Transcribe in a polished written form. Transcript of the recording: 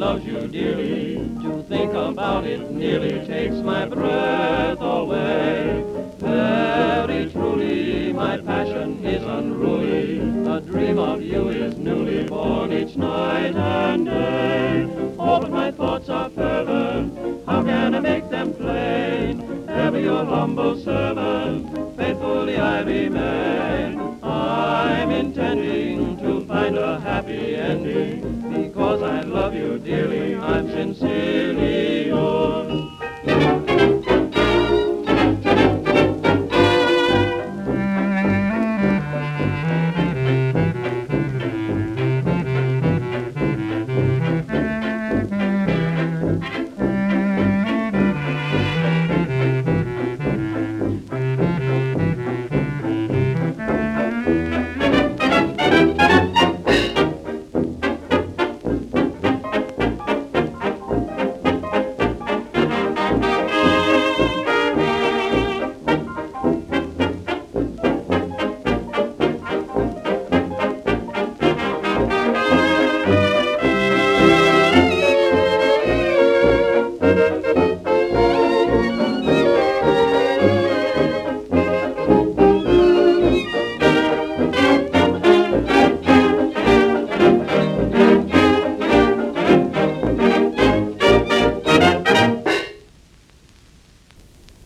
loves you dearly. To think about it nearly takes my breath away. Very truly, my passion is unruly. A dream of you is newly born each night and day. Oh, but my thoughts are fervent, how can I make them plain? Ever your humble servant, faithfully I remain. I'm intending to find a happy ending, because I love you dearly, I'm sincere.